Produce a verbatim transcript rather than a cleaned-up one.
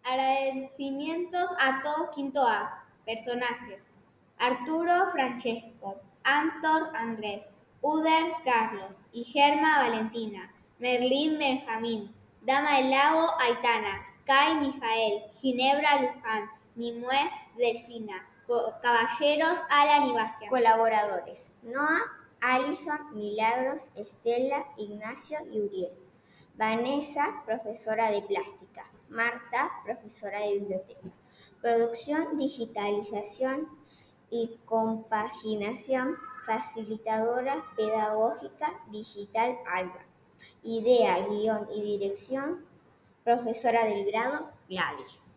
Agradecimientos a todos quinto A. Personajes: Arturo Francesco, Anton Andrés, Uder Carlos y Germa Valentina, Merlín Benjamín, Dama del Lago Aitana, Kai Mijael, Ginebra Luján, Nimue Delfina, Caballeros Alan y Bastián. Colaboradores: Noah, Alison, Milagros, Estela, Ignacio y Uriel. Vanessa, profesora de plástica. Marta, profesora de biblioteca. Producción, digitalización y compaginación, facilitadora pedagógica digital Alba. Idea, guión y dirección, profesora del grado Gladys.